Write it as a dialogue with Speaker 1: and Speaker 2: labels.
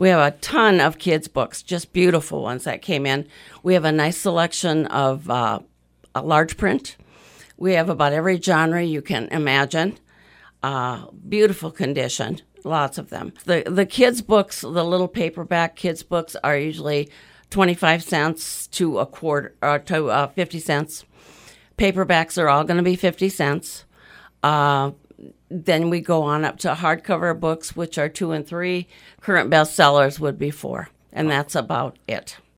Speaker 1: We have a ton of kids' books, just beautiful ones that came in. We have a nice selection of a large print. We have about every genre you can imagine. Beautiful condition, lots of them. The kids' books, the little paperback kids' books, are usually 25 cents to a quarter, or to 50 cents. Paperbacks are all going to be 50 cents. Then we go on up to hardcover books, which are 2 and 3. Current bestsellers would be 4, and that's about it.